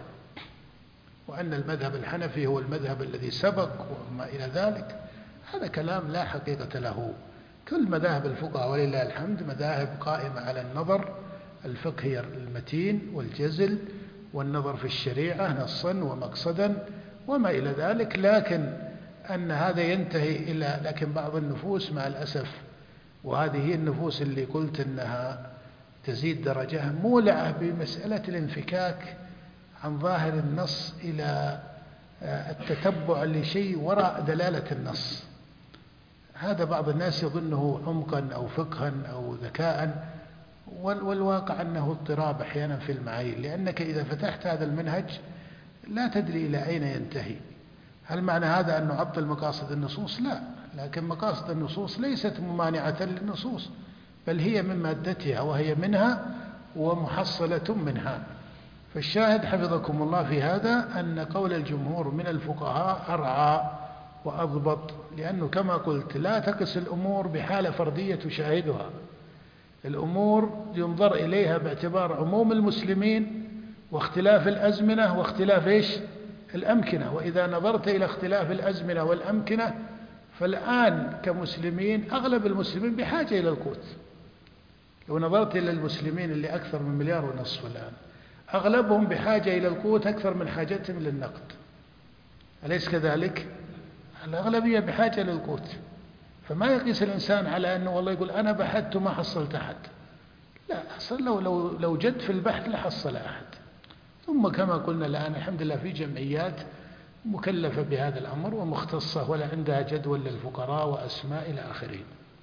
C: وأن المذهب الحنفي هو المذهب الذي سبق وما إلى ذلك. هذا كلام لا حقيقة له. كل مذاهب الفقهاء ولله الحمد مذاهب قائمة على النظر الفقهي المتين والجزل، والنظر في الشريعة نصا ومقصدا وما إلى ذلك. لكن أن هذا ينتهي إلى لكن بعض النفوس مع الأسف، وهذه هي النفوس اللي قلت أنها تزيد درجة، مولعة بمسألة الانفكاك عن ظاهر النص إلى التتبع لشيء وراء دلالة النص. هذا بعض الناس يظنه عمقا أو فقها أو ذكاء، والواقع أنه اضطراب أحيانا في المعايير، لأنك إذا فتحت هذا المنهج لا تدري إلى أين ينتهي. هل معنى هذا أن نعطل مقاصد النصوص؟ لا، لكن مقاصد النصوص ليست ممانعة للنصوص، بل هي من مادتها وهي منها ومحصلة منها. فالشاهد حفظكم الله في هذا أن قول الجمهور من الفقهاء أرعى وأضبط، لأنه كما قلت لا تقس الأمور بحالة فردية تشاهدها. الأمور ينظر إليها باعتبار عموم المسلمين واختلاف الأزمنة واختلاف إيش؟ الأمكنة. وإذا نظرت إلى اختلاف الأزمنة والأمكنة، فالآن كمسلمين أغلب المسلمين بحاجة إلى القوت. لو نظرت إلى المسلمين اللي أكثر من مليار ونصف الآن، أغلبهم بحاجة إلى القوت أكثر من حاجتهم للنقد، أليس كذلك؟ الأغلبية بحاجة للقوت. فما يقيس الإنسان على أنه والله يقول أنا بحثت وما حصلت أحد. لا، أصلا لو, لو, لو جد في البحث لحصل أحد. ثم كما قلنا الآن الحمد لله في جمعيات مكلفة بهذا الأمر ومختصة ولا عندها جدول للفقراء وأسماء إلى آخره.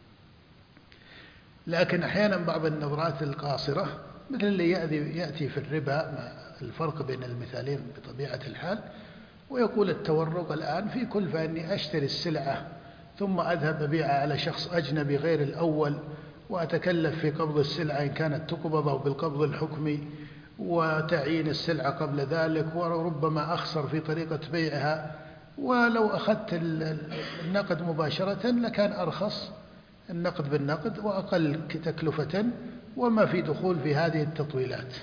C: لكن أحيانا بعض النظرات القاصرة مثل اللي يأتي في الربا، مع الفرق بين المثالين بطبيعة الحال، ويقول التورق الآن في كلفة أني أشتري السلعة ثم أذهب أبيعها على شخص أجنبي غير الأول، وأتكلف في قبض السلعة إن كانت تقبض أو بالقبض الحكمي، وتعيين السلعة قبل ذلك، وربما أخسر في طريقة بيعها. ولو أخذت النقد مباشرة لكان أرخص النقد بالنقد وأقل تكلفة، وما في دخول في هذه التطويلات.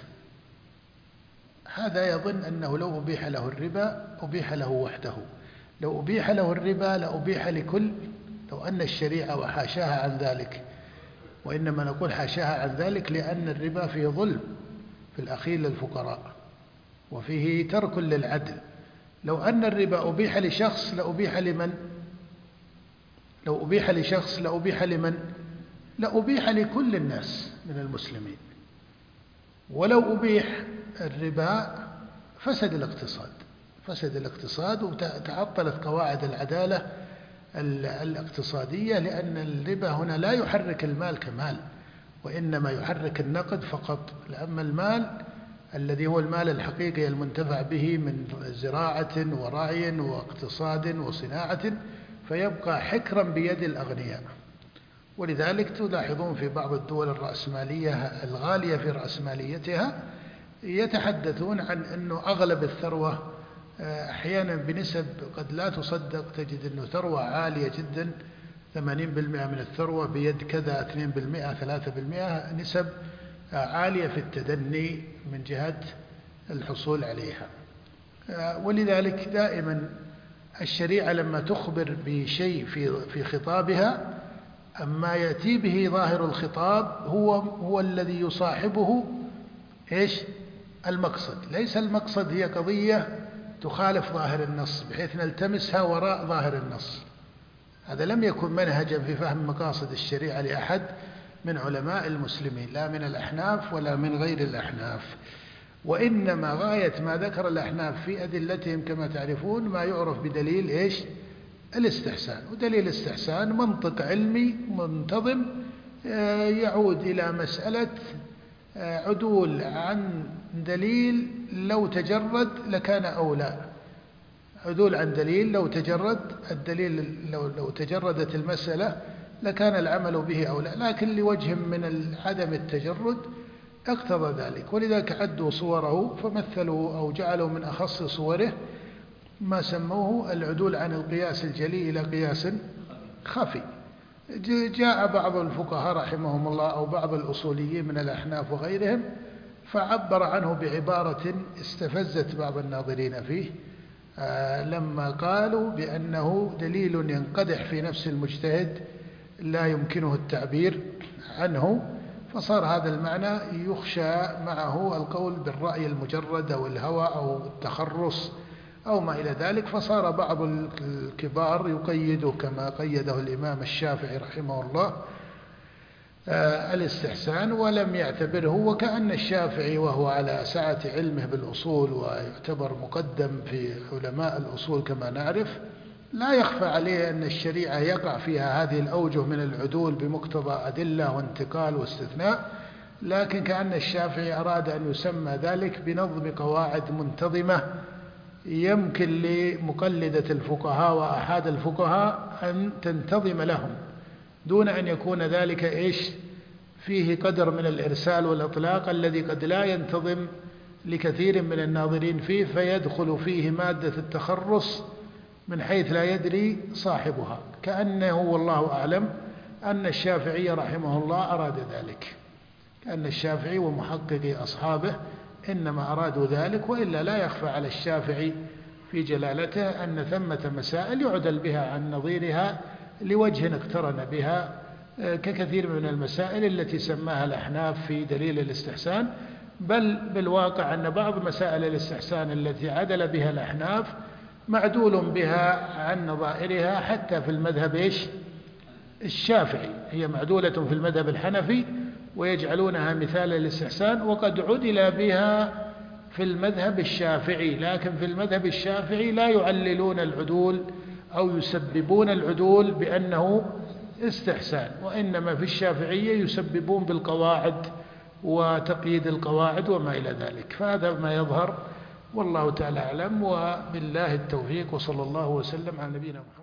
C: هذا يظن أنه لو أبيح له الربا أبيح له وحده. لو أبيح له الربا لأبيح لكل، لو أن الشريعة وحاشاها عن ذلك، وإنما نقول حاشاها عن ذلك لأن الربا فيه ظلم في الأخير للفقراء وفيه ترك للعدل. لو أن الربا أبيح لشخص لأبيح لمن؟ لو أبيح لشخص لأبيح لمن؟ لأبيح لكل الناس من المسلمين. ولو أبيح الربا فسد الاقتصاد، فسد الاقتصاد وتعطلت قواعد العدالة الاقتصادية، لأن الربا هنا لا يحرك المال كمال، وإنما يحرك النقد فقط. أما المال الذي هو المال الحقيقي المنتفع به من زراعة ورعي واقتصاد وصناعة فيبقى حكرا بيد الأغنياء، ولذلك تلاحظون في بعض الدول الرأسمالية الغالية في رأسماليتها يتحدثون عن أنه أغلب الثروة أحيانا بنسب قد لا تصدق، تجد أنه ثروة عالية جدا، ثمانين بالمئة من الثروة بيد كذا، اثنين بالمئة، ثلاثة بالمئة، نسب عالية في التدني من جهة الحصول عليها. ولذلك دائما الشريعة لما تخبر بشيء في في خطابها، أما يأتي به ظاهر الخطاب هو هو الذي يصاحبه إيش؟ المقصد. ليس المقصد هي قضية تخالف ظاهر النص بحيث نلتمسها وراء ظاهر النص. هذا لم يكن منهجا في فهم مقاصد الشريعة لأحد من علماء المسلمين، لا من الأحناف ولا من غير الأحناف. وإنما غاية ما ذكر الأحناف في أدلتهم كما تعرفون ما يعرف بدليل إيش؟ الاستحسان. ودليل الاستحسان منطق علمي منتظم يعود إلى مسألة عدول عن دليل لو تجرد لكان أولى. عدول عن دليل لو تجرد الدليل لو, لو تجردت المسألة لكان العمل به أولى، لكن لوجه من عدم التجرد اقتضى ذلك. ولذلك عدوا صوره فمثلوا أو جعلوا من أخص صوره ما سموه العدول عن القياس الجلي إلى قياس خفي. جاء بعض الفقهاء رحمهم الله أو بعض الأصوليين من الأحناف وغيرهم فعبر عنه بعبارة استفزت بعض الناظرين فيه، آه لما قالوا بأنه دليل ينقدح في نفس المجتهد لا يمكنه التعبير عنه، فصار هذا المعنى يخشى معه القول بالرأي المجرد أو الهوى أو التخرص أو ما إلى ذلك، فصار بعض الكبار يقيده كما قيده الإمام الشافعي رحمه الله آه الاستحسان ولم يعتبره. وكأن الشافعي وهو على سعة علمه بالأصول ويعتبر مقدم في علماء الأصول كما نعرف، لا يخفى عليه أن الشريعة يقع فيها هذه الأوجه من العدول بمقتضى أدلة وانتقال واستثناء، لكن كأن الشافعي أراد أن يسمى ذلك بنظم قواعد منتظمة يمكن لمقلدة الفقهاء وأحد الفقهاء أن تنتظم لهم دون أن يكون ذلك إيش فيه قدر من الإرسال والإطلاق الذي قد لا ينتظم لكثير من الناظرين فيه، فيدخل فيه مادة التخرص من حيث لا يدري صاحبها. كأنه والله أعلم أن الشافعي رحمه الله أراد ذلك، كأن الشافعي ومحققي أصحابه إنما أرادوا ذلك، وإلا لا يخفى على الشافعي في جلالته أن ثمة مسائل يعدل بها عن نظيرها لوجه اقترن بها ككثير من المسائل التي سماها الأحناف في دليل الاستحسان. بل بالواقع أن بعض مسائل الاستحسان التي عدل بها الأحناف معدول بها عن نظائرها حتى في المذهب إيش الشافعي، هي معدولة في المذهب الحنفي ويجعلونها مثال للاستحسان، وقد عدل بها في المذهب الشافعي، لكن في المذهب الشافعي لا يعللون العدول أو يسببون العدول بأنه استحسان، وإنما في الشافعية يسببون بالقواعد وتقييد القواعد وما إلى ذلك. فهذا ما يظهر والله تعالى أعلم، وبالله التوفيق، وصلى الله وسلم على نبينا محمد.